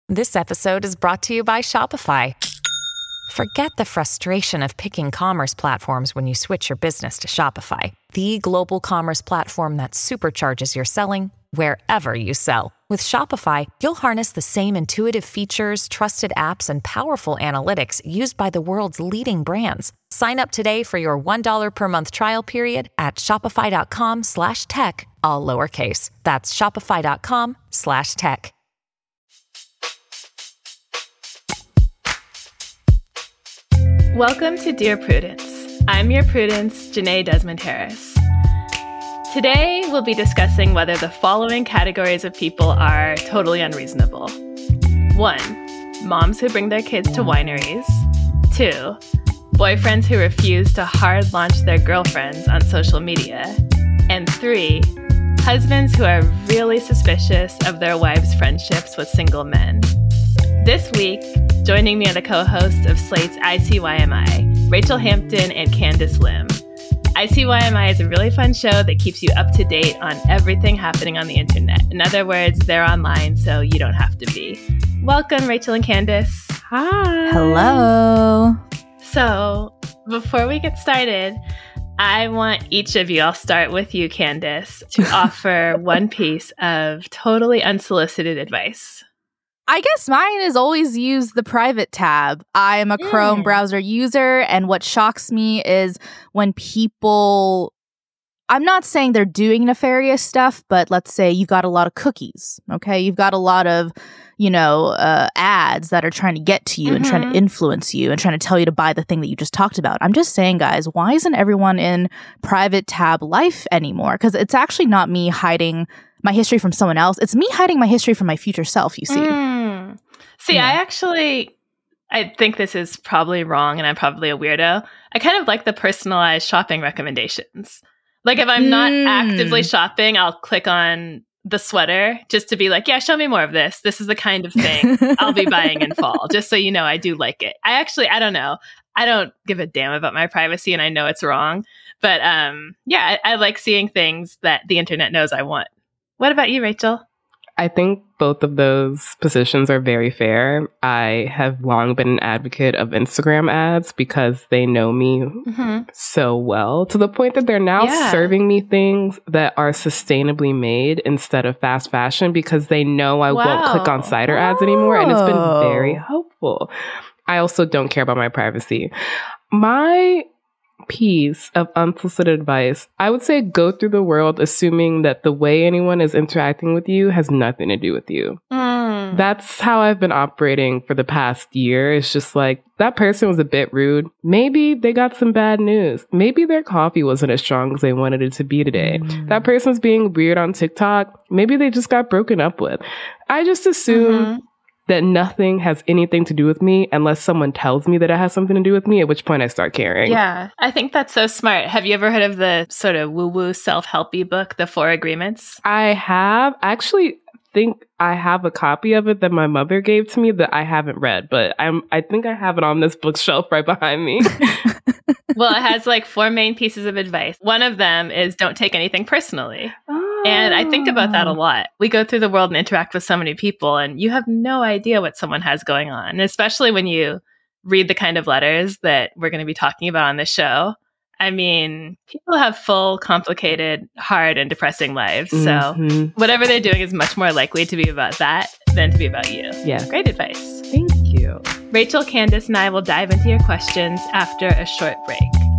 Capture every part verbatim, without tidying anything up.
This episode is brought to you by Shopify. Forget the frustration of picking commerce platforms when you switch your business to Shopify, the global commerce platform that supercharges your selling wherever you sell. With Shopify, you'll harness the same intuitive features, trusted apps, and powerful analytics used by the world's leading brands. Sign up today for your one dollar per month trial period at shopify.com slash tech, all lowercase. That's shopify.com slash tech. Welcome to Dear Prudence. I'm your Prudence, Janae Desmond-Harris. Today, we'll be discussing whether the following categories of people are totally unreasonable. One, moms who bring their kids to wineries. Two, boyfriends who refuse to hard launch their girlfriends on social media. And three, husbands who are really suspicious of their wives' friendships with single men. This week, joining me are the co-hosts of Slate's I C Y M I, Rachel Hampton and Candice Lim. I C Y M I is a really fun show that keeps you up to date on everything happening on the internet. In other words, they're online, so you don't have to be. Welcome, Rachel and Candice. Hi. Hello. So, before we get started, I want each of you, I'll start with you, Candice, to offer one piece of totally unsolicited advice. I guess mine is always use the private tab. I am a mm. Chrome browser user, and what shocks me is when people, I'm not saying they're doing nefarious stuff, but let's say you've got a lot of cookies, okay? You've got a lot of, you know, uh, ads that are trying to get to you mm-hmm. and trying to influence you and trying to tell you to buy the thing that you just talked about. I'm just saying, guys, why isn't everyone in private tab life anymore? Because it's actually not me hiding my history from someone else. It's me hiding my history from my future self, you see. Mm. See, yeah. I actually, I think this is probably wrong and I'm probably a weirdo. I kind of like the personalized shopping recommendations. Like if I'm mm. not actively shopping, I'll click on the sweater just to be like, yeah, show me more of this. This is the kind of thing I'll be buying in fall, just so you know I do like it. I actually, I don't know. I don't give a damn about my privacy and I know it's wrong. But um, yeah, I, I like seeing things that the internet knows I want. What about you, Rachel? I think both of those positions are very fair. I have long been an advocate of Instagram ads because they know me mm-hmm. so well, to the point that they're now yeah. serving me things that are sustainably made instead of fast fashion because they know I wow. won't click on cider ads anymore. And it's been very helpful. I also don't care about my privacy. My piece of unsolicited advice, I would say go through the world assuming that the way anyone is interacting with you has nothing to do with you. Mm. That's how I've been operating for the past year. It's just like, that person was a bit rude. Maybe they got some bad news. Maybe their coffee wasn't as strong as they wanted it to be today. Mm. That person's being weird on TikTok. Maybe they just got broken up with. I just assume mm-hmm. that nothing has anything to do with me unless someone tells me that it has something to do with me, at which point I start caring. Yeah, I think that's so smart. Have you ever heard of the sort of woo-woo self-helpy book, The Four Agreements? I have. I actually think I have a copy of it that my mother gave to me that I haven't read, but I'm, I think I have it on this bookshelf right behind me. Well, it has like four main pieces of advice. One of them is don't take anything personally. Oh. And I think about that a lot. We go through the world and interact with so many people, and you have no idea what someone has going on. And especially when you read the kind of letters that we're going to be talking about on this show. I mean, people have full, complicated, hard, and depressing lives. Mm-hmm. So whatever they're doing is much more likely to be about that than to be about you. Yeah. Great advice. Thank you. Rachel, Candice, and I will dive into your questions after a short break.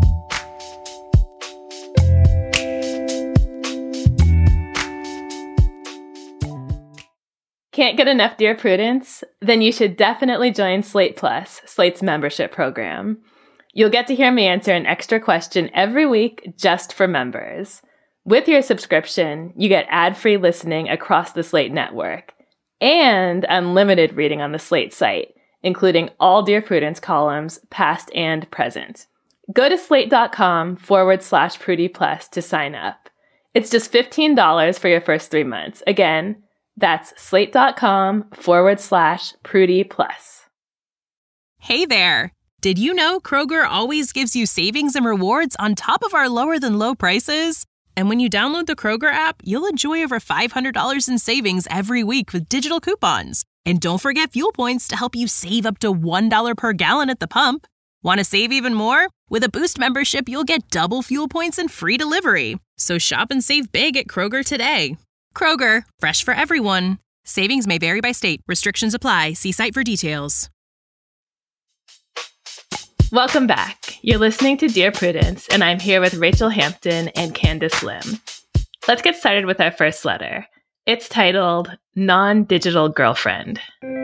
Can't get enough Dear Prudence? Then you should definitely join Slate Plus, Slate's membership program. You'll get to hear me answer an extra question every week just for members. With your subscription, you get ad-free listening across the Slate network and unlimited reading on the Slate site, including all Dear Prudence columns, past and present. Go to slate.com forward slash Prudie Plus to sign up. It's just fifteen dollars for your first three months. Again, that's slate.com forward slash Prudie Plus. Hey there. Did you know Kroger always gives you savings and rewards on top of our lower than low prices? And when you download the Kroger app, you'll enjoy over five hundred dollars in savings every week with digital coupons. And don't forget fuel points to help you save up to one dollar per gallon at the pump. Want to save even more? With a Boost membership, you'll get double fuel points and free delivery. So shop and save big at Kroger today. Kroger, fresh for everyone. Savings may vary by state. Restrictions apply. See site for details. Welcome back. You're listening to Dear Prudence, and I'm here with Rachel Hampton and Candace Lim. Let's get started with our first letter. It's titled Non-Digital Girlfriend.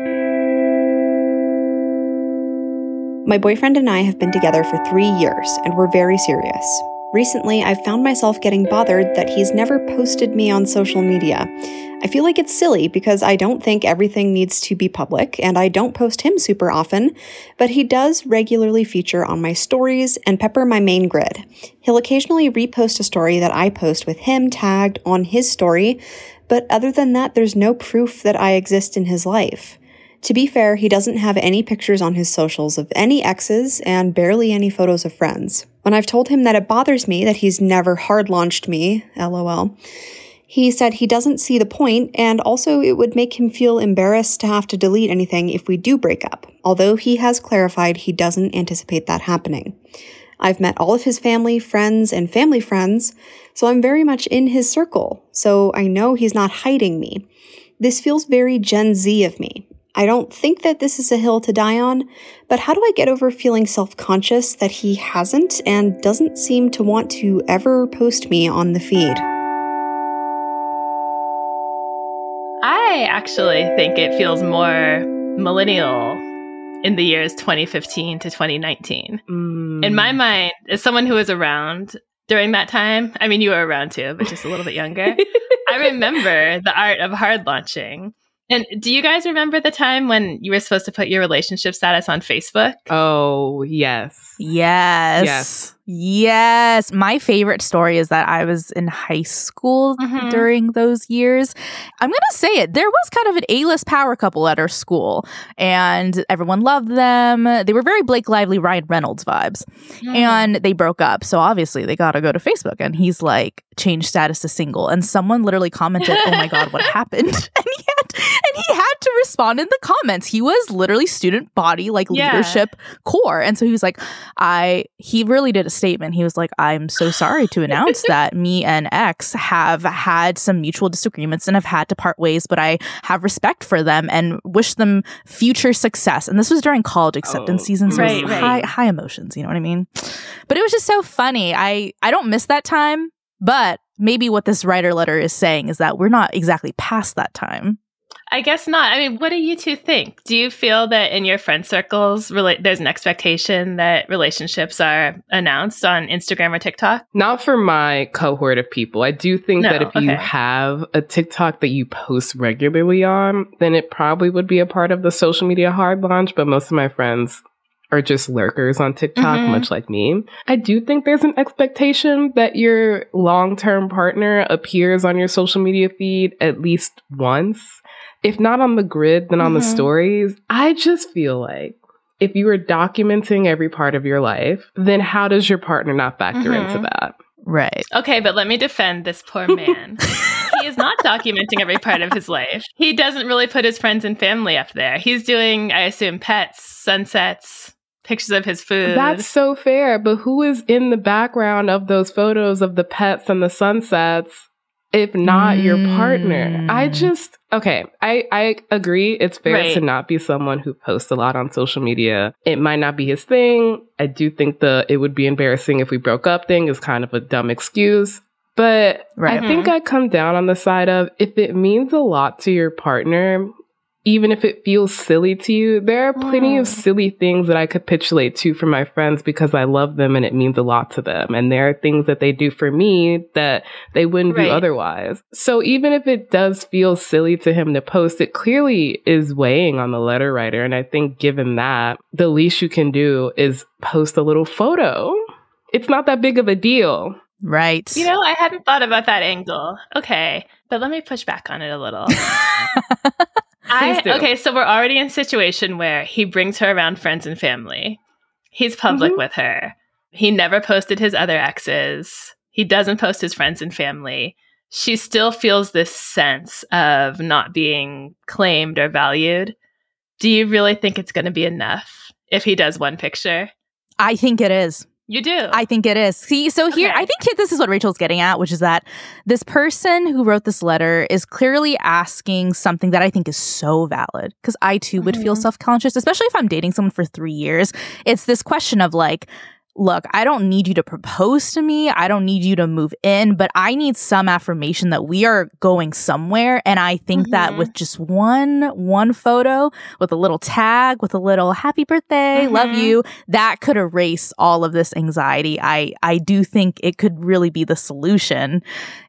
My boyfriend and I have been together for three years, and we're very serious. Recently, I've found myself getting bothered that he's never posted me on social media. I feel like it's silly because I don't think everything needs to be public, and I don't post him super often, but he does regularly feature on my stories and pepper my main grid. He'll occasionally repost a story that I post with him tagged on his story, but other than that, there's no proof that I exist in his life. To be fair, he doesn't have any pictures on his socials of any exes and barely any photos of friends. When I've told him that it bothers me that he's never hard-launched me, lol, he said he doesn't see the point, and also it would make him feel embarrassed to have to delete anything if we do break up, although he has clarified he doesn't anticipate that happening. I've met all of his family, friends, and family friends, so I'm very much in his circle, so I know he's not hiding me. This feels very Gen Z of me. I don't think that this is a hill to die on, but how do I get over feeling self-conscious that he hasn't and doesn't seem to want to ever post me on the feed? I actually think it feels more millennial in the years twenty fifteen to twenty nineteen. Mm. In my mind, as someone who was around during that time, I mean, you were around too, but just a little bit younger, I remember the art of hard launching. And do you guys remember the time when you were supposed to put your relationship status on Facebook? Oh, yes. Yes. Yes. Yes. My favorite story is that I was in high school mm-hmm. during those years. I'm going to say it. There was kind of an A-list power couple at our school, and everyone loved them. They were very Blake Lively, Ryan Reynolds vibes. Mm. And they broke up. So obviously they got to go to Facebook. And he's like, change status to single. And someone literally commented, oh my God, what happened? And he had, and he had to respond in the comments. He was literally student body, like yeah. leadership core. And so he was like, I, he really did a statement. He was like, I'm so sorry to announce that me and X have had some mutual disagreements and have had to part ways, but I have respect for them and wish them future success. And this was during college acceptance oh, season, so right, it was right. high, high emotions, you know what I mean? But it was just so funny. I, I don't miss that time, but maybe what this writer letter is saying is that we're not exactly past that time. I guess not. I mean, what do you two think? Do you feel that in your friend circles, rela- there's an expectation that relationships are announced on Instagram or TikTok? Not for my cohort of people. I do think no, that if okay. you have a TikTok that you post regularly on, then it probably would be a part of the social media hard launch. But most of my friends are just lurkers on TikTok, mm-hmm. much like me. I do think there's an expectation that your long-term partner appears on your social media feed at least once. If not on the grid, then on mm-hmm. the stories. I just feel like if you are documenting every part of your life, then how does your partner not factor mm-hmm. into that? Right. Okay, but let me defend this poor man. He is not documenting every part of his life. He doesn't really put his friends and family up there. He's doing, I assume, pets, sunsets, pictures of his food. That's so fair. But who is in the background of those photos of the pets and the sunsets? If not mm. your partner? I just, okay, I, I agree. It's fair right. to not be someone who posts a lot on social media. It might not be his thing. I do think the it would be embarrassing if we broke up thing is kind of a dumb excuse. But right. I mm-hmm. think I come down on the side of if it means a lot to your partner, even if it feels silly to you, there are plenty mm. of silly things that I capitulate to for my friends because I love them and it means a lot to them. And there are things that they do for me that they wouldn't right. do otherwise. So even if it does feel silly to him to post, it clearly is weighing on the letter writer. And I think given that, the least you can do is post a little photo. It's not that big of a deal. Right. You know, I hadn't thought about that angle. Okay. But let me push back on it a little. I, okay, so we're already in a situation where he brings her around friends and family. He's public mm-hmm. with her. He never posted his other exes. He doesn't post his friends and family. she still feels this sense of not being claimed or valued. Do you really think it's going to be enough if he does one picture? I think it is. You do? I think it is. See, so here, okay. I think this is what Rachel's getting at, which is that this person who wrote this letter is clearly asking something that I think is so valid, because I too would mm-hmm. feel self-conscious, especially if I'm dating someone for three years. It's this question of like, look, I don't need you to propose to me. I don't need you to move in, but I need some affirmation that we are going somewhere. And I think mm-hmm. that with just one, one photo with a little tag, with a little happy birthday, mm-hmm. love you, that could erase all of this anxiety. I, I do think it could really be the solution.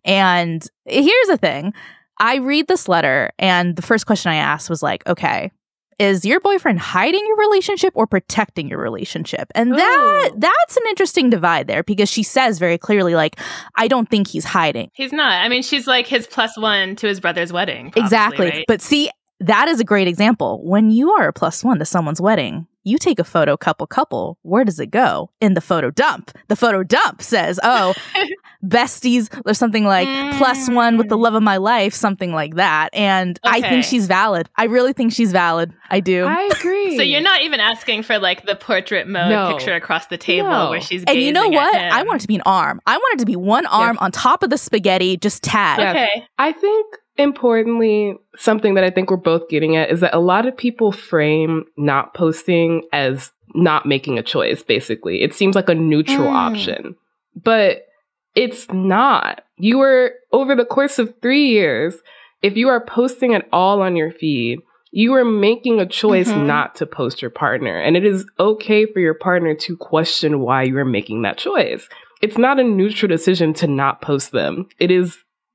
And here's the thing. I read this letter and the first question I asked was like, okay, is your boyfriend hiding your relationship or protecting your relationship? And that Ooh. that's an interesting divide there, because she says very clearly, like, I don't think he's hiding. He's not. I mean, she's like his plus one to his brother's wedding. Probably, exactly. Right? But see, that is a great example. When you are a plus one to someone's wedding, you take a photo couple couple. Where does it go? In the photo dump. The photo dump says, oh, besties, or something like mm. plus one with the love of my life, something like that. And okay. I think she's valid. I really think she's valid. I do. I agree. So you're not even asking for like the portrait mode no. picture across the table no. where she's gazing And you know what? At him. I want it to be an arm. I want it to be one arm yes. on top of the spaghetti, just tagged. Yes. Okay. I think importantly, something that I think we're both getting at is that a lot of people frame not posting as not making a choice, basically. It seems like a neutral mm. option, but it's not. You were, over the course of three years, if you are posting at all on your feed, you are making a choice mm-hmm. not to post your partner. And it is okay for your partner to question why you are making that choice. It's not a neutral decision to not post them. It is,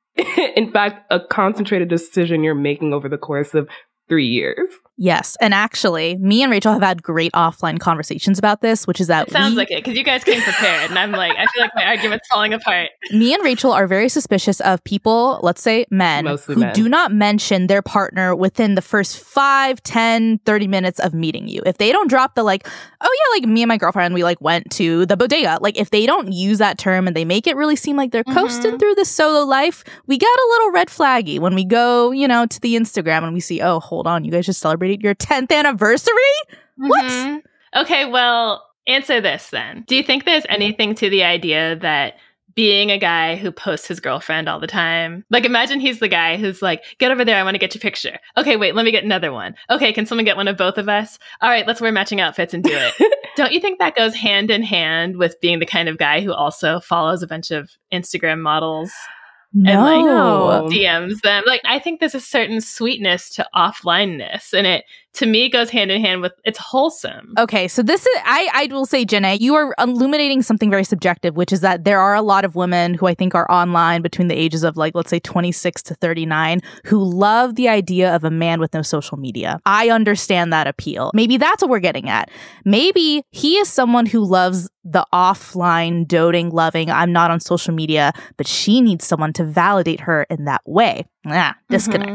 in fact, a concentrated decision you're making over the course of three years. Yes. And actually, me and Rachel have had great offline conversations about this, which is that it sounds we, like it, because you guys came prepared. And I'm like, I feel like my argument's falling apart. Me and Rachel are very suspicious of people, let's say men, Mostly who men. do not mention their partner within the first five, ten, thirty minutes of meeting you. If they don't drop the like, oh yeah, like me and my girlfriend, we like went to the bodega. Like if they don't use that term and they make it really seem like they're mm-hmm. coasting through this solo life, we get a little red flaggy when we go, you know, to the Instagram and we see, oh, hold on, you guys just celebrated your tenth anniversary? Mm-hmm. What? Okay, well, answer this then. Do you think there's anything to the idea that being a guy who posts his girlfriend all the time, like imagine he's the guy who's like, get over there, I want to get your picture. Okay, wait, let me get another one. Okay, can someone get one of both of us? All right, let's wear matching outfits and do it. Don't you think that goes hand in hand with being the kind of guy who also follows a bunch of Instagram models? No. And like no. D Ms them. Like, I think there's a certain sweetness to offlineness, and it, to me, goes hand in hand with, it's wholesome. Okay, so this is, I, I will say, Janae, you are illuminating something very subjective, which is that there are a lot of women who I think are online between the ages of like, let's say twenty-six to thirty-nine, who love the idea of a man with no social media. I understand that appeal. Maybe that's what we're getting at. Maybe he is someone who loves the offline, doting, loving, I'm not on social media, but she needs someone to validate her in that way. Ah, disconnect.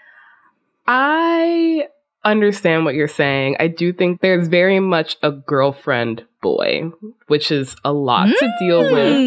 Mm-hmm. I understand what you're saying. I do think there's very much a girlfriend boy, which is a lot mm. to deal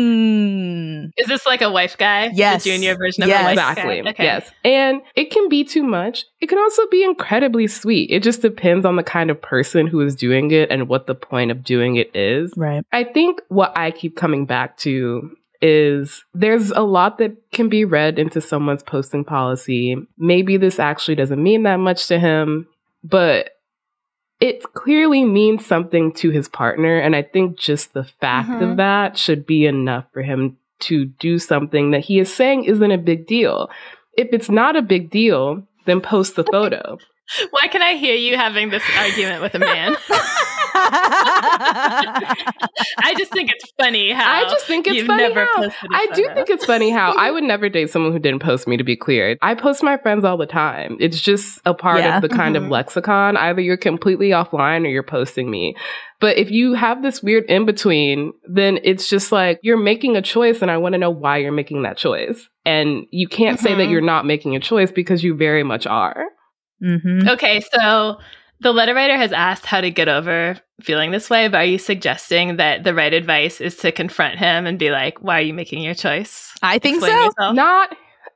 with. Is this like a wife guy? Yes. The junior version of yes. a wife exactly. guy? Okay. Yes. And it can be too much. It can also be incredibly sweet. It just depends on the kind of person who is doing it and what the point of doing it is. Right. I think what I keep coming back to is there's a lot that can be read into someone's posting policy. Maybe this actually doesn't mean that much to him, but it clearly means something to his partner. And I think just the fact mm-hmm. of that should be enough for him to do something that he is saying isn't a big deal. If it's not a big deal, then post the photo. Why can I hear you having this argument with a man? I just think it's funny how I just think it's you've funny never how posted a I do photo. think it's funny how I would never date someone who didn't post me, to be clear. I post my friends all the time. It's just a part yeah. of the kind mm-hmm. of lexicon. Either you're completely offline or you're posting me. But if you have this weird in between, then it's just like you're making a choice and I want to know why you're making that choice. And you can't mm-hmm. say that you're not making a choice because you very much are. Mm-hmm. Okay, so the letter writer has asked how to get over feeling this way, but are you suggesting that the right advice is to confront him and be like, why are you making your choice? I think Explain so. yourself. Not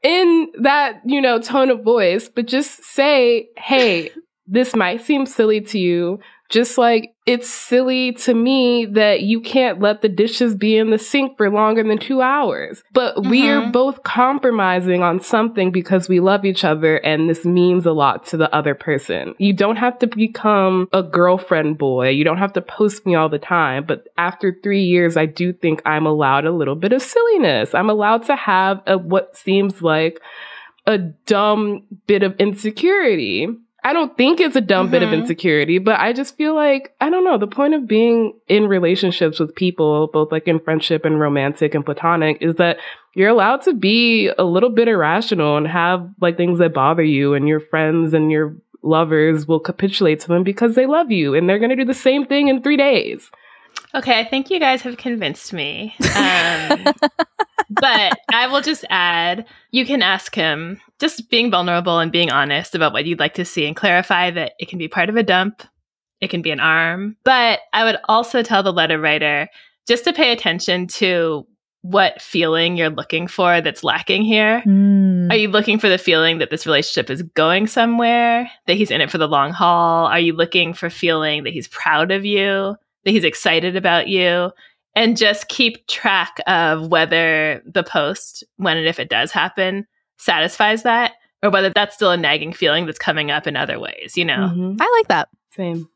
in that, you know, tone of voice, but just say, hey, this might seem silly to you. Just like it's silly to me that you can't let the dishes be in the sink for longer than two hours. But mm-hmm. we're both compromising on something because we love each other and this means a lot to the other person. You don't have to become a girlfriend boy. You don't have to post me all the time. But after three years, I do think I'm allowed a little bit of silliness. I'm allowed to have a, what seems like a dumb bit of insecurity. I don't think it's a dumb mm-hmm. bit of insecurity, but I just feel like, I don't know, the point of being in relationships with people, both like in friendship and romantic and platonic, is that you're allowed to be a little bit irrational and have like things that bother you, and your friends and your lovers will capitulate to them because they love you and they're going to do the same thing in three days. Okay, I think you guys have convinced me. Um, but I will just add, you can ask him, just being vulnerable and being honest about what you'd like to see, and clarify that it can be part of a dump, it can be an arm. But I would also tell the letter writer just to pay attention to what feeling you're looking for that's lacking here. Mm. Are you looking for the feeling that this relationship is going somewhere, that he's in it for the long haul? Are you looking for feeling that he's proud of you, that he's excited about you? And just keep track of whether the post, when and if it does happen, satisfies that, or whether that's still a nagging feeling that's coming up in other ways, you know? Mm-hmm. I like that. Same.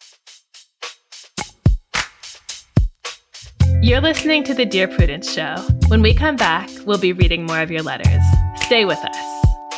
You're listening to the Dear Prudence Show. When we come back, we'll be reading more of your letters. Stay with us.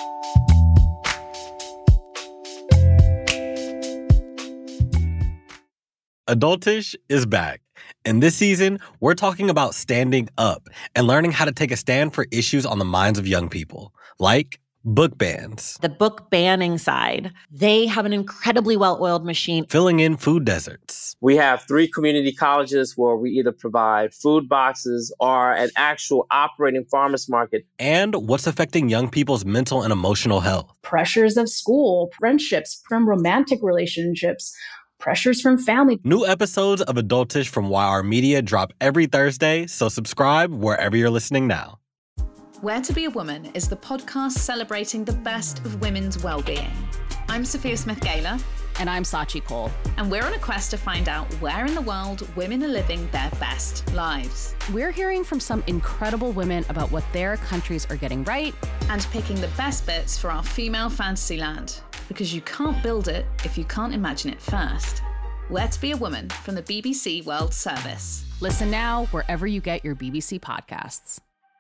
Adultish is back. And this season, we're talking about standing up and learning how to take a stand for issues on the minds of young people, like book bans. The book banning side, they have an incredibly well-oiled machine. Filling in food deserts. We have three community colleges where we either provide food boxes or an actual operating farmers market. And what's affecting young people's mental and emotional health. Pressures of school, friendships, from romantic relationships, pressures from family. New episodes of Adultish from Y R Media drop every Thursday, so subscribe wherever you're listening now. Where to Be a Woman is the podcast celebrating the best of women's well-being. I'm Sophia Smith-Gaylor. And I'm Sachi Cole. And we're on a quest to find out where in the world women are living their best lives. We're hearing from some incredible women about what their countries are getting right. And picking the best bits for our female fantasy land. Because you can't build it if you can't imagine it first. Where to Be a Woman from the B B C World Service. Listen now wherever you get your B B C podcasts.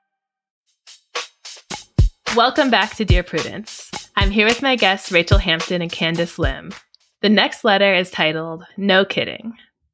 Welcome back to Dear Prudence. I'm here with my guests Rachel Hampton and Candice Lim. The next letter is titled, No Kidding.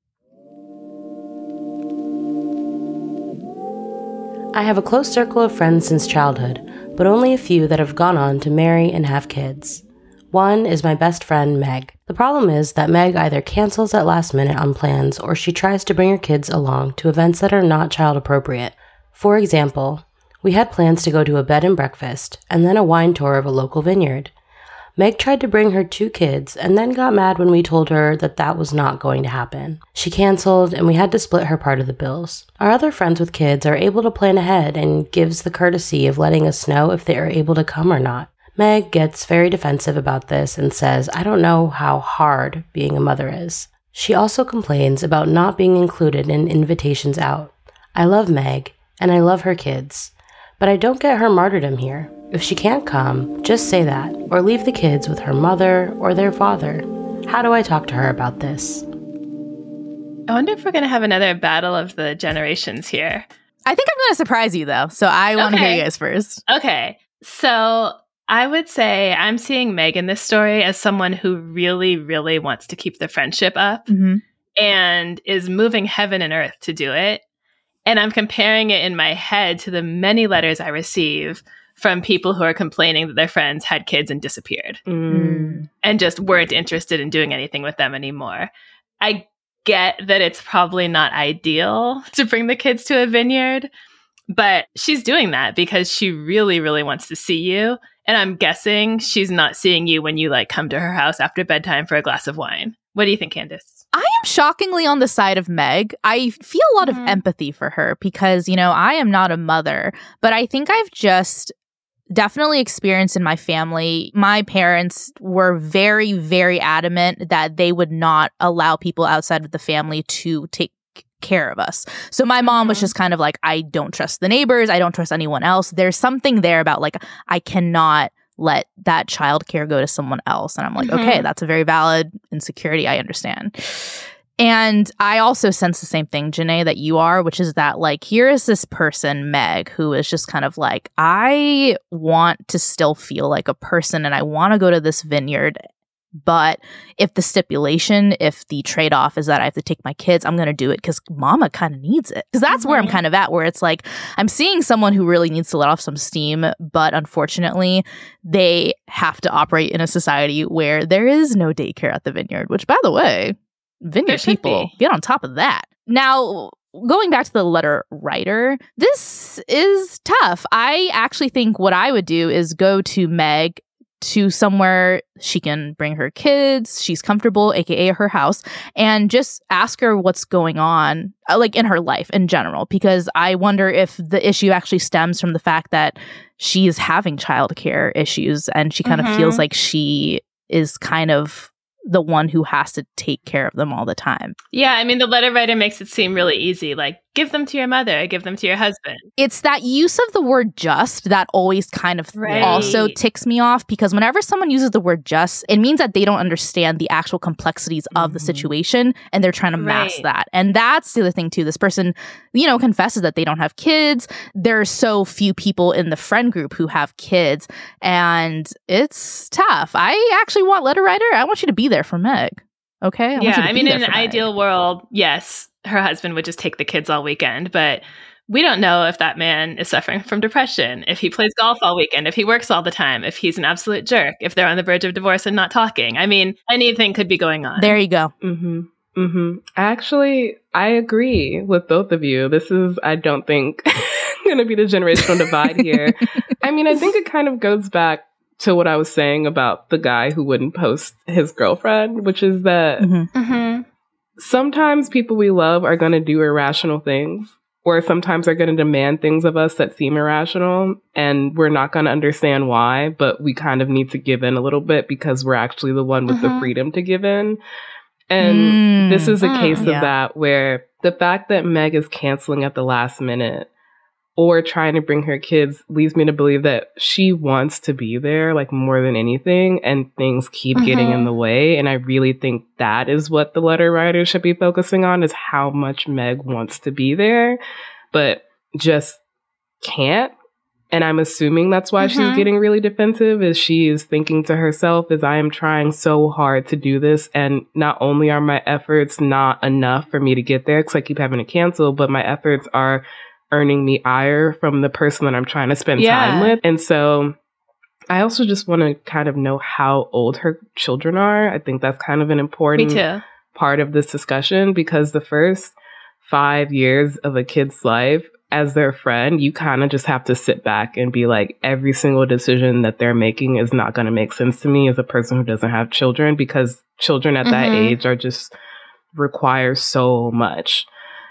I have a close circle of friends since childhood, but only a few that have gone on to marry and have kids. One is my best friend, Meg. The problem is that Meg either cancels at last minute on plans or she tries to bring her kids along to events that are not child appropriate. For example, we had plans to go to a bed and breakfast and then a wine tour of a local vineyard. Meg tried to bring her two kids and then got mad when we told her that that was not going to happen. She canceled and we had to split her part of the bills. Our other friends with kids are able to plan ahead and gives the courtesy of letting us know if they are able to come or not. Meg gets very defensive about this and says, I don't know how hard being a mother is. She also complains about not being included in invitations out. I love Meg, and I love her kids, but I don't get her martyrdom here. If she can't come, just say that, or leave the kids with her mother or their father. How do I talk to her about this? I wonder if we're going to have another battle of the generations here. I think I'm going to surprise you, though, so I want to okay. hear you guys first. Okay, so I would say I'm seeing Meg in this story as someone who really, really wants to keep the friendship up mm-hmm. and is moving heaven and earth to do it. And I'm comparing it in my head to the many letters I receive from people who are complaining that their friends had kids and disappeared mm. and just weren't interested in doing anything with them anymore. I get that it's probably not ideal to bring the kids to a vineyard, but she's doing that because she really, really wants to see you. And I'm guessing she's not seeing you when you like come to her house after bedtime for a glass of wine. What do you think, Candice? I am shockingly on the side of Meg. I feel a lot mm-hmm. of empathy for her because, you know, I am not a mother, but I think I've just definitely experienced in my family. My parents were very, very adamant that they would not allow people outside of the family to take care of us. So my mom was just kind of like, I don't trust the neighbors. I don't trust anyone else. There's something there about like, I cannot let that childcare go to someone else. And I'm like, mm-hmm. okay, that's a very valid insecurity. I understand. And I also sense the same thing, Janae, that you are, which is that like, here is this person, Meg, who is just kind of like, I want to still feel like a person and I want to go to this vineyard. But if the stipulation, if the trade-off is that I have to take my kids, I'm going to do it because mama kind of needs it. Because that's mm-hmm. where I'm kind of at, where it's like, I'm seeing someone who really needs to let off some steam, but unfortunately, they have to operate in a society where there is no daycare at the vineyard, which, by the way, vineyard people, be. Get on top of that. Now, going back to the letter writer, this is tough. I actually think what I would do is go to Meg to somewhere she can bring her kids, she's comfortable, aka her house, and just ask her what's going on, uh, like in her life in general, because I wonder if the issue actually stems from the fact that she's having childcare issues and she kind mm-hmm. of feels like she is kind of the one who has to take care of them all the time. Yeah, I mean, the letter writer makes it seem really easy, like, give them to your mother, give them to your husband. It's that use of the word just that always kind of right. also ticks me off, because whenever someone uses the word just, it means that they don't understand the actual complexities of mm-hmm. the situation and they're trying to mask right. that. And that's the other thing too. This person, you know, confesses that they don't have kids. There are so few people in the friend group who have kids, and it's tough. I actually want letter writer. I want you to be there for Meg. Okay? I yeah, I mean, in an ideal world, yes, her husband would just take the kids all weekend, but we don't know if that man is suffering from depression, if he plays golf all weekend, if he works all the time, if he's an absolute jerk, if they're on the verge of divorce and not talking. I mean, anything could be going on. There you go. Mm-hmm. Mm-hmm. Actually, I agree with both of you. This is, I don't think, going to be the generational divide here. I mean, I think it kind of goes back to what I was saying about the guy who wouldn't post his girlfriend, which is that mm-hmm. Mm-hmm. sometimes people we love are going to do irrational things, or sometimes are going to demand things of us that seem irrational, and we're not going to understand why, but we kind of need to give in a little bit because we're actually the one with mm-hmm. the freedom to give in. And mm. this is a case mm, of yeah. that, where the fact that Meg is canceling at the last minute or trying to bring her kids leads me to believe that she wants to be there, like, more than anything, and things keep mm-hmm. getting in the way. And I really think that is what the letter writer should be focusing on, is how much Meg wants to be there, but just can't. And I'm assuming that's why mm-hmm. she's getting really defensive, is she is thinking to herself, is I am trying so hard to do this, and not only are my efforts not enough for me to get there, because I keep having to cancel, but my efforts are earning me ire from the person that I'm trying to spend yeah. time with. And so I also just want to kind of know how old her children are. I think that's kind of an important part of this discussion, because the first five years of a kid's life, as their friend, you kind of just have to sit back and be like, every single decision that they're making is not going to make sense to me as a person who doesn't have children, because children at mm-hmm. that age are just require so much.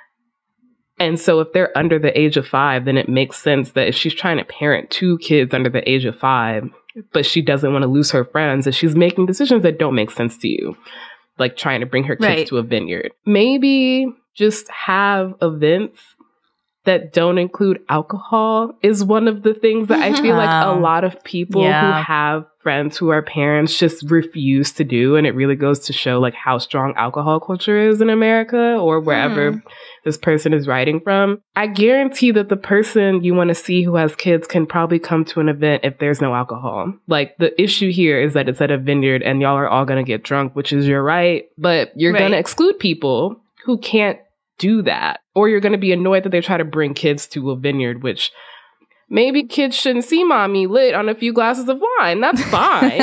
And so if they're under the age of five, then it makes sense that if she's trying to parent two kids under the age of five, but she doesn't want to lose her friends, and she's making decisions that don't make sense to you, like trying to bring her kids right. to a vineyard. Maybe just have events that don't include alcohol is one of the things that I feel like a lot of people yeah. who have friends who are parents just refuse to do. And it really goes to show like how strong alcohol culture is in America, or wherever mm. this person is writing from. I guarantee that the person you want to see who has kids can probably come to an event if there's no alcohol. Like, the issue here is that it's at a vineyard and y'all are all going to get drunk, which is your right. But you're right. going to exclude people who can't do that. Or you're going to be annoyed that they try to bring kids to a vineyard, which maybe kids shouldn't see mommy lit on a few glasses of wine. That's fine.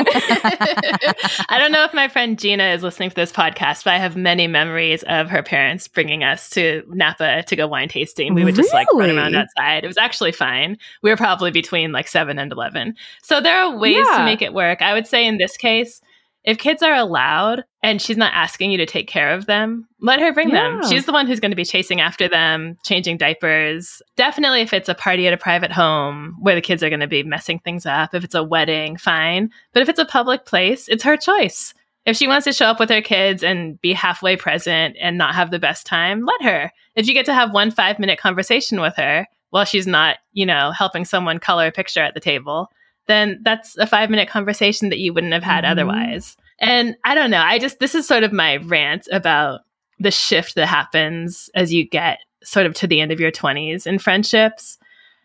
I don't know if my friend Gina is listening to this podcast, but I have many memories of her parents bringing us to Napa to go wine tasting. We would just really? like run around outside. It was actually fine. We were probably between like seven and eleven. So there are ways yeah. to make it work. I would say in this case, If kids are allowed and she's not asking you to take care of them, let her bring Yeah. them. She's the one who's going to be chasing after them, changing diapers. Definitely if it's a party at a private home where the kids are going to be messing things up, if it's a wedding, fine. But if it's a public place, it's her choice. If she wants to show up with her kids and be halfway present and not have the best time, let her. If you get to have one five minute conversation with her while she's not, you know, helping someone color a picture at the table, then that's a five minute conversation that you wouldn't have had mm-hmm. otherwise. And I don't know. I just, this is sort of my rant about the shift that happens as you get sort of to the end of your twenties in friendships.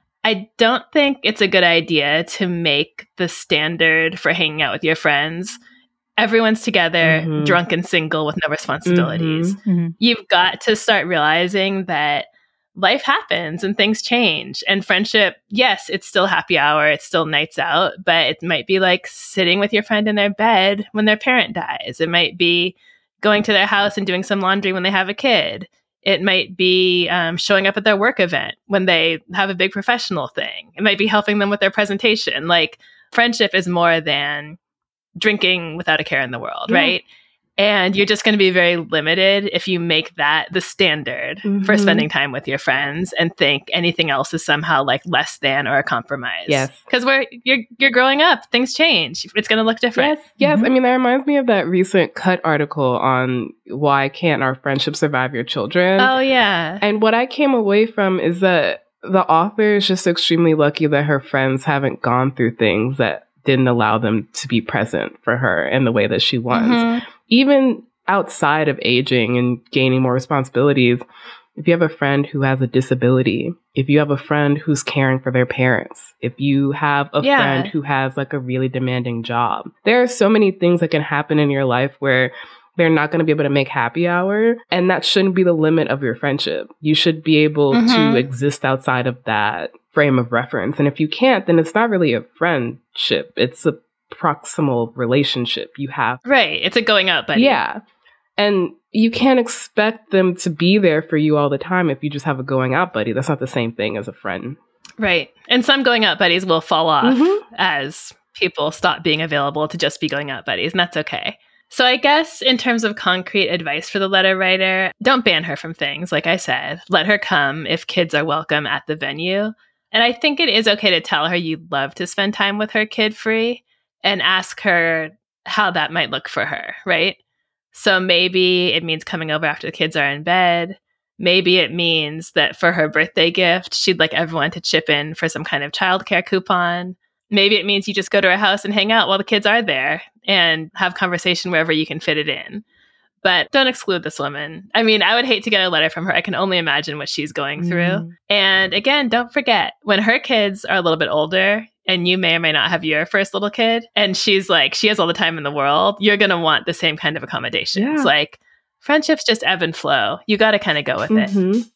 I don't think it's a good idea to make the standard for hanging out with your friends everyone's together, mm-hmm. drunk and single with no responsibilities. Mm-hmm. Mm-hmm. You've got to start realizing that life happens and things change. And friendship, yes, it's still happy hour, it's still nights out, but it might be like sitting with your friend in their bed when their parent dies. It might be going to their house and doing some laundry when they have a kid. It might be um, showing up at their work event when they have a big professional thing. It might be helping them with their presentation. Like, friendship is more than drinking without a care in the world, yeah. right? And you're just going to be very limited if you make that the standard mm-hmm. for spending time with your friends and think anything else is somehow like less than or a compromise. Yes. Because we're you're you're growing up. Things change. It's going to look different. Yes. Yes. Mm-hmm. I mean, that reminds me of that recent Cut article on why can't our friendship survive your children? Oh, yeah. And what I came away from is that the author is just extremely lucky that her friends haven't gone through things that didn't allow them to be present for her in the way that she wants. Mm-hmm. Even outside of aging and gaining more responsibilities, if you have a friend who has a disability, if you have a friend who's caring for their parents, if you have a yeah. friend who has like a really demanding job, there are so many things that can happen in your life where they're not going to be able to make happy hour. And that shouldn't be the limit of your friendship. You should be able mm-hmm. to exist outside of that frame of reference. And if you can't, then it's not really a friendship. It's a proximal relationship you have. Right. It's a going out buddy. Yeah. And you can't expect them to be there for you all the time if you just have a going out buddy. That's not the same thing as a friend. Right. And some going out buddies will fall off mm-hmm. as people stop being available to just be going out buddies. And that's okay. So I guess in terms of concrete advice for the letter writer, don't ban her from things. Like I said, let her come if kids are welcome at the venue. And I think it is okay to tell her you'd love to spend time with her kid free and ask her how that might look for her, right? So maybe it means coming over after the kids are in bed. Maybe it means that for her birthday gift, she'd like everyone to chip in for some kind of childcare coupon. Maybe it means you just go to her house and hang out while the kids are there and have conversation wherever you can fit it in. But don't exclude this woman. I mean, I would hate to get a letter from her. I can only imagine what she's going through. Mm. And again, don't forget, when her kids are a little bit older and you may or may not have your first little kid, and she's like, she has all the time in the world, you're going to want the same kind of accommodations. Yeah. Like, friendships just ebb and flow. You got to kind of go with mm-hmm. it.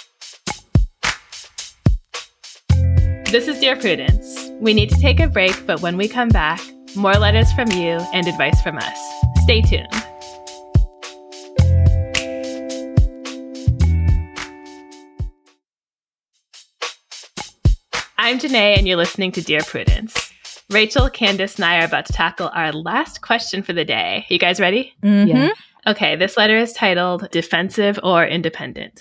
This is Dear Prudence. We need to take a break, but when we come back, more letters from you and advice from us. Stay tuned. I'm Janae, and you're listening to Dear Prudence. Rachel, Candace, and I are about to tackle our last question for the day. You guys ready? Mm-hmm. Yeah. Okay, this letter is titled Defensive or Independent.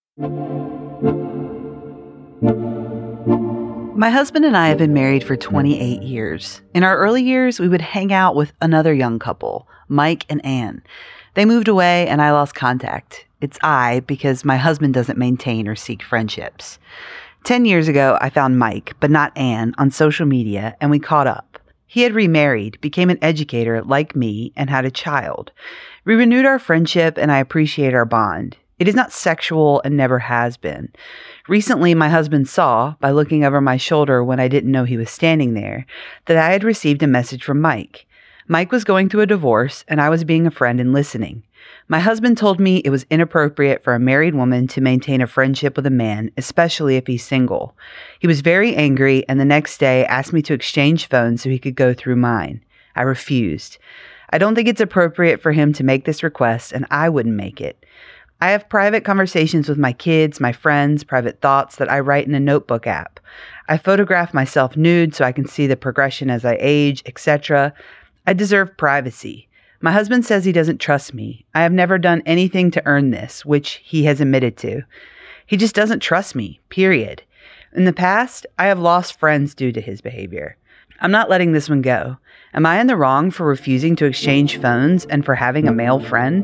My husband and I have been married for twenty-eight years. In our early years, we would hang out with another young couple, Mike and Ann. They moved away and I lost contact. It's I, because my husband doesn't maintain or seek friendships. Ten years ago, I found Mike, but not Ann, on social media, and we caught up. He had remarried, became an educator like me, and had a child. We renewed our friendship, and I appreciate our bond. It is not sexual and never has been. Recently, my husband saw, by looking over my shoulder when I didn't know he was standing there, that I had received a message from Mike. Mike was going through a divorce, and I was being a friend and listening. My husband told me it was inappropriate for a married woman to maintain a friendship with a man, especially if he's single. He was very angry, and the next day asked me to exchange phones so he could go through mine. I refused. I don't think it's appropriate for him to make this request, and I wouldn't make it. I have private conversations with my kids, my friends, private thoughts that I write in a notebook app. I photograph myself nude so I can see the progression as I age, et cetera. I deserve privacy. My husband says he doesn't trust me. I have never done anything to earn this, which he has admitted to. He just doesn't trust me, period. In the past, I have lost friends due to his behavior. I'm not letting this one go. Am I in the wrong for refusing to exchange phones and for having a male friend?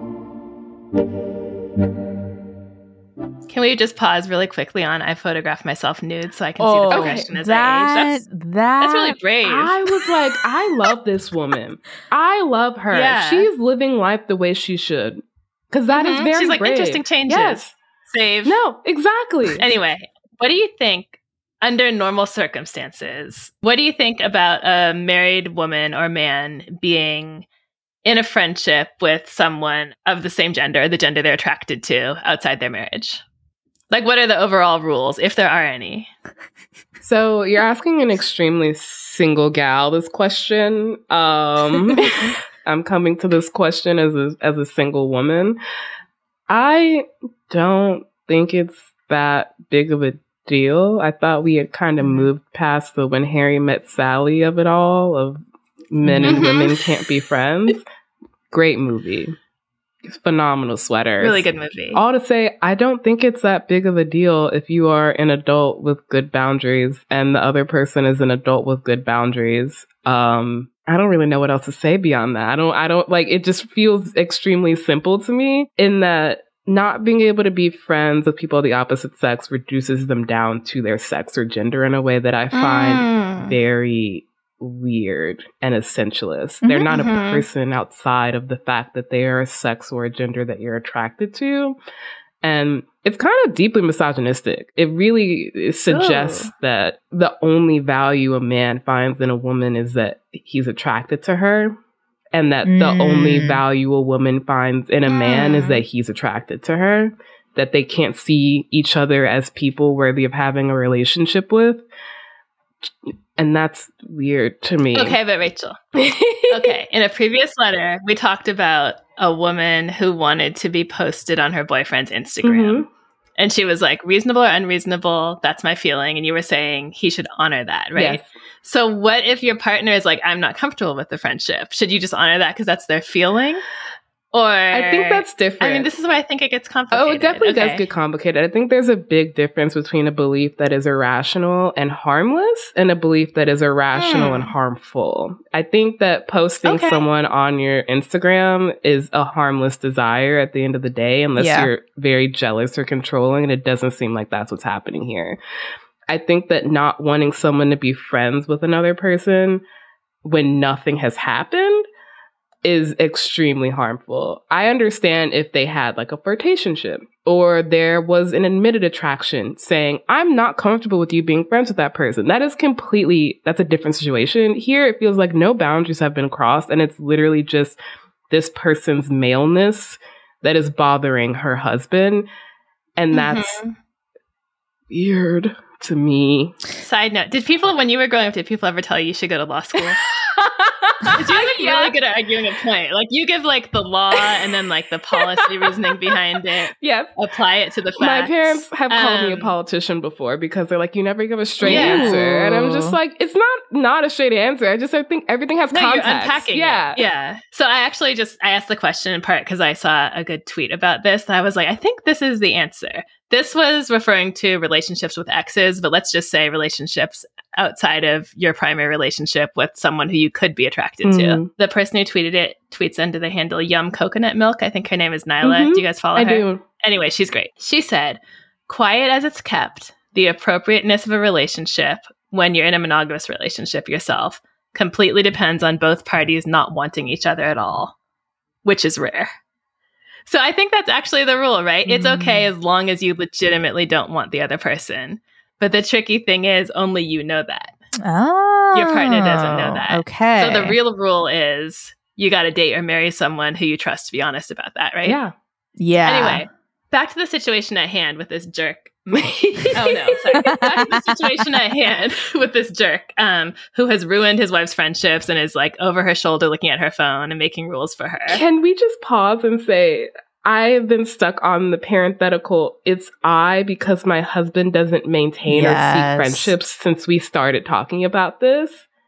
Can we just pause really quickly on I photographed myself nude so I can oh, see the progression as that, I age? That's, that, that's really brave. I was like, I love this woman. I love her. Yeah. She's living life the way she should. Because that mm-hmm. is very She's like, brave. Interesting changes. Yes. Save. No, exactly. Anyway, what do you think, under normal circumstances, what do you think about a married woman or man being in a friendship with someone of the same gender, the gender they're attracted to outside their marriage? Like, what are the overall rules, if there are any? So you're asking an extremely single gal this question. Um, I'm coming to this question as a as a single woman. I don't think it's that big of a deal. I thought we had kind of moved past the When Harry Met Sally of it all, of men and women can't be friends. Great movie. Phenomenal sweaters. Really good movie. All to say, I don't think it's that big of a deal if you are an adult with good boundaries and the other person is an adult with good boundaries. Um, I don't really know what else to say beyond that. I don't, I don't like, it just feels extremely simple to me in that not being able to be friends with people of the opposite sex reduces them down to their sex or gender in a way that I find mm. very weird and essentialist. Mm-hmm, They're not mm-hmm. a person outside of the fact that they are a sex or a gender that you're attracted to. And it's kind of deeply misogynistic. It really suggests oh. that the only value a man finds in a woman is that he's attracted to her. And that mm. the only value a woman finds in a man mm. is that he's attracted to her. That they can't see each other as people worthy of having a relationship with. And that's weird to me. Okay, but Rachel. Okay, in a previous letter, we talked about a woman who wanted to be posted on her boyfriend's Instagram. Mm-hmm. And she was like, reasonable or unreasonable, that's my feeling. And you were saying he should honor that, right? Yes. So what if your partner is like, I'm not comfortable with the friendship? Should you just honor that because that's their feeling? Or I think that's different. I mean, this is where I think it gets complicated. Oh, it definitely okay. does get complicated. I think there's a big difference between a belief that is irrational and harmless and a belief that is irrational mm. and harmful. I think that posting okay. someone on your Instagram is a harmless desire at the end of the day, unless yeah. you're very jealous or controlling, and it doesn't seem like that's what's happening here. I think that not wanting someone to be friends with another person when nothing has happened is extremely harmful. I understand if they had like a flirtationship or there was an admitted attraction saying, I'm not comfortable with you being friends with that person. That is completely, that's a different situation. Here, it feels like no boundaries have been crossed and it's literally just this person's maleness that is bothering her husband. And that's mm-hmm. weird to me. Side note, did people, when you were growing up, did people ever tell you you should go to law school? You're like yeah. really good at arguing a point. Like you give like the law and then like the policy reasoning behind it. Yeah. Apply it to the facts. My parents have um, called me a politician before because they're like, you never give a straight yeah. answer. And I'm just like, it's not not a straight answer. I just I think everything has no, context. You're unpacking yeah. It. Yeah. So I actually just I asked the question in part because I saw a good tweet about this. That I was like, I think this is the answer. This was referring to relationships with exes, but let's just say relationships outside of your primary relationship with someone who you could be attracted mm. to. The person who tweeted it tweets under the handle Yum Coconut Milk. I think her name is Nyla. Mm-hmm. Do you guys follow I her? I do. Anyway, she's great. She said, quiet as it's kept, the appropriateness of a relationship when you're in a monogamous relationship yourself completely depends on both parties not wanting each other at all, which is rare. So I think that's actually the rule, right? Mm. It's okay as long as you legitimately don't want the other person. But the tricky thing is only you know that. Oh. Your partner doesn't know that. Okay. So the real rule is you got to date or marry someone who you trust to be honest about that, right? Yeah. Yeah. Anyway, back to the situation at hand with this jerk. oh, no, sorry. Back to the situation at hand with this jerk um, who has ruined his wife's friendships and is like over her shoulder looking at her phone and making rules for her. Can we just pause and say, I have been stuck on the parenthetical, it's I because my husband doesn't maintain yes. or seek friendships since we started talking about this.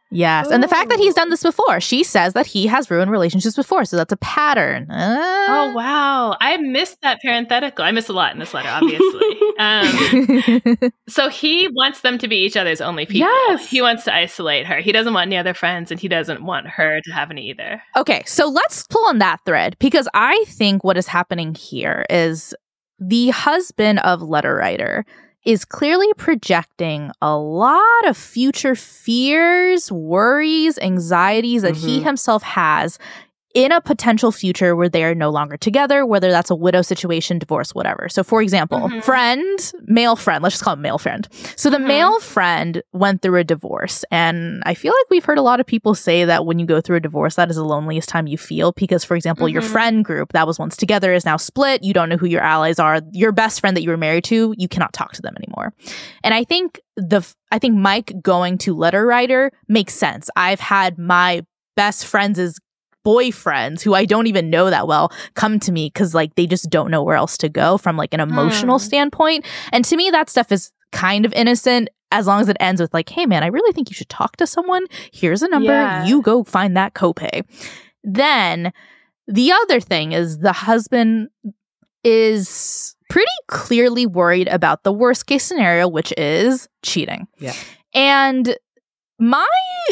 Yes. Ooh. And the fact that he's done this before, she says that he has ruined relationships before. So that's a pattern. Uh. Oh, wow. I missed that parenthetical. I missed a lot in this letter, obviously. um, so he wants them to be each other's only people. Yes. He wants to isolate her. He doesn't want any other friends, and he doesn't want her to have any either. Okay. So let's pull on that thread, because I think what is happening here is the husband of letter writer is clearly projecting a lot of future fears, worries, anxieties that mm-hmm. he himself has in a potential future where they are no longer together, whether that's a widow situation, divorce, whatever. So, for example, mm-hmm. friend, male friend, let's just call him male friend. So the mm-hmm. male friend went through a divorce. And I feel like we've heard a lot of people say that when you go through a divorce, that is the loneliest time you feel. Because, for example, mm-hmm. your friend group that was once together is now split. You don't know who your allies are. Your best friend that you were married to, you cannot talk to them anymore. And I think the I think Mike going to letter writer makes sense. I've had my best friends' boyfriends who I don't even know that well come to me because like they just don't know where else to go from like an emotional mm. standpoint. And to me, that stuff is kind of innocent as long as it ends with like, hey man, I really think you should talk to someone. Here's a number. Yeah. You go find that copay. Then the other thing is the husband is pretty clearly worried about the worst case scenario, which is cheating. Yeah. And my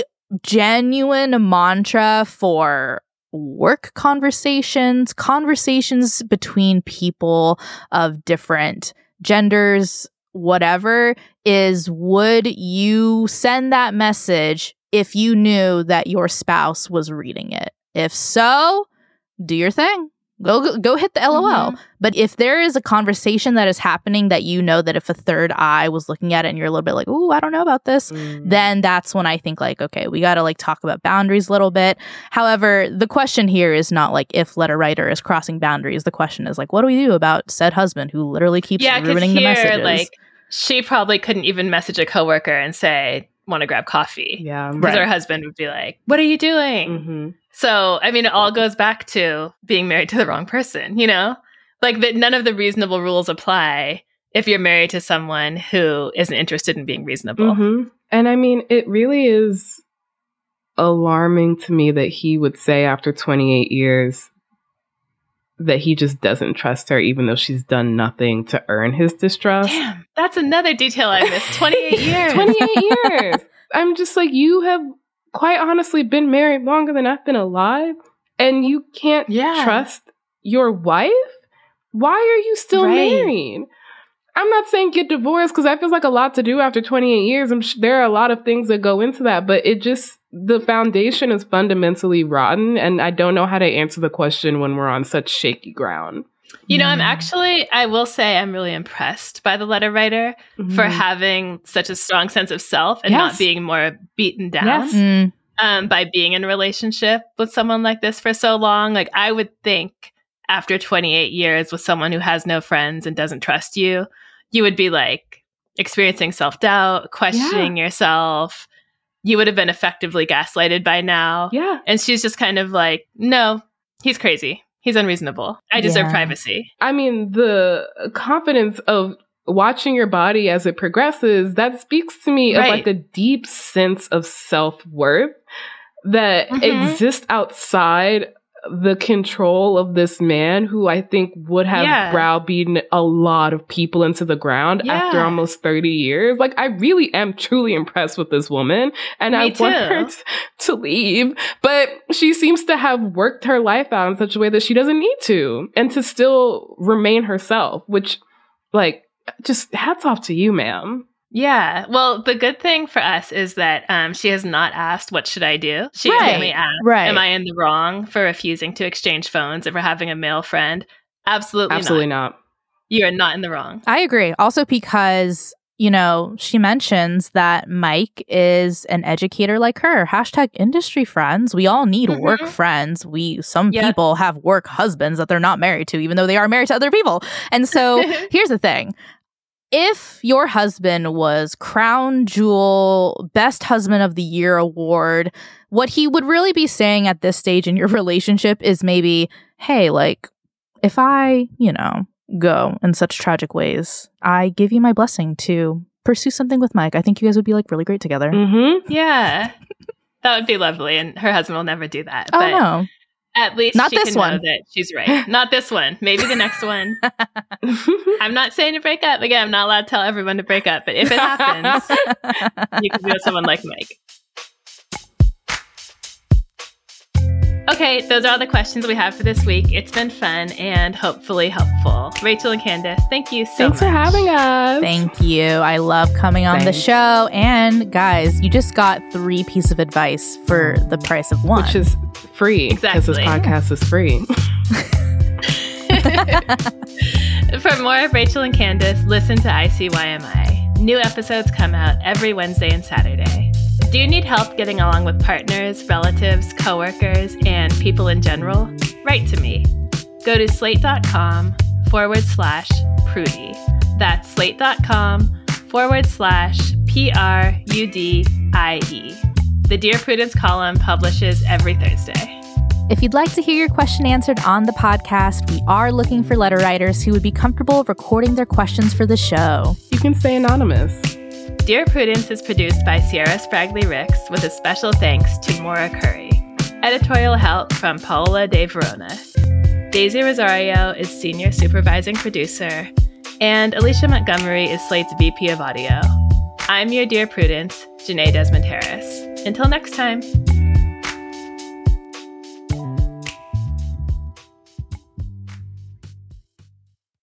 genuine mantra for work conversations, conversations between people of different genders, whatever, is would you send that message if you knew that your spouse was reading it? If so, do your thing. Go, go go hit the L O L. Mm-hmm. But if there is a conversation that is happening that you know that if a third eye was looking at it and you're a little bit like, ooh, I don't know about this, mm. then that's when I think like, okay, we got to like talk about boundaries a little bit. However, the question here is not like if letter writer is crossing boundaries. The question is like, what do we do about said husband who literally keeps yeah, ruining here, the messages? Like, she probably couldn't even message a coworker and say, want to grab coffee. Yeah. Because right. her husband would be like, what are you doing? Mm-hmm. So, I mean, it all goes back to being married to the wrong person, you know? Like, that none of the reasonable rules apply if you're married to someone who isn't interested in being reasonable. Mm-hmm. And I mean, it really is alarming to me that he would say after twenty-eight years that he just doesn't trust her, even though she's done nothing to earn his distrust. Damn, that's another detail I missed. twenty-eight years. twenty-eight years. I'm just like, you have quite honestly been married longer than I've been alive, and you can't yeah. trust your wife? Why are you still right. married? I'm not saying get divorced, because that feels like a lot to do after twenty-eight years. I'm sh- there are a lot of things that go into that, but it just, the foundation is fundamentally rotten, and I don't know how to answer the question when we're on such shaky ground. You know, I'm actually, I will say I'm really impressed by the letter writer mm-hmm. for having such a strong sense of self and yes. not being more beaten down yes. mm. um, by being in a relationship with someone like this for so long. Like, I would think after twenty-eight years with someone who has no friends and doesn't trust you, you would be like experiencing self-doubt, questioning yeah. yourself. You would have been effectively gaslighted by now. Yeah. And she's just kind of like, no, he's crazy. He's unreasonable. I deserve yeah. privacy. I mean, the confidence of watching your body as it progresses, that speaks to me right. of like a deep sense of self-worth that mm-hmm. exists outside the control of this man who I think would have yeah. browbeaten a lot of people into the ground yeah. after almost thirty years. Like, I really am truly impressed with this woman, and Me I too. want her t- to leave, but she seems to have worked her life out in such a way that she doesn't need to, and to still remain herself, which, like, just hats off to you, ma'am. Yeah. Well, the good thing for us is that um, she has not asked, what should I do? She right. has only asked, right. am I in the wrong for refusing to exchange phones and for having a male friend? Absolutely, Absolutely not. not. You are not in the wrong. I agree. Also because, you know, she mentions that Mike is an educator like her. Hashtag industry friends. We all need mm-hmm. work friends. We Some yep. people have work husbands that they're not married to, even though they are married to other people. And so here's the thing. If your husband was Crown Jewel Best Husband of the Year award, what he would really be saying at this stage in your relationship is maybe, hey, like, if I, you know, go in such tragic ways, I give you my blessing to pursue something with Mike. I think you guys would be like really great together. Mm-hmm. Yeah. That would be lovely. And her husband will never do that. Oh, but no. At least Not she this can one. know that she's right. Not this one. Maybe the next one. I'm not saying to break up. Again, I'm not allowed to tell everyone to break up. But if it happens, you can be with someone like Mike. Okay, those are all the questions we have for this week. It's been fun and hopefully helpful. Rachel and Candace, thank you so Thanks much. for having us. Thank you. I love coming on Thanks. the show. And guys, you just got three pieces of advice for the price of one. Which is free. Exactly. Because this podcast is free. For more of Rachel and Candace, listen to I C Y M I. New episodes come out every Wednesday and Saturday. Do you need help getting along with partners, relatives, coworkers, and people in general? Write to me. Go to slate.com forward slash Prudy. That's slate.com forward slash P R U D I E. The Dear Prudence column publishes every Thursday. If you'd like to hear your question answered on the podcast, we are looking for letter writers who would be comfortable recording their questions for the show. You can stay anonymous. Dear Prudence is produced by Sierra Spragley-Ricks with a special thanks to Maura Curry. Editorial help from Paola De Verona. Daisy Rosario is senior supervising producer, and Alicia Montgomery is Slate's V P of audio. I'm your Dear Prudence, Janae Desmond Harris. Until next time.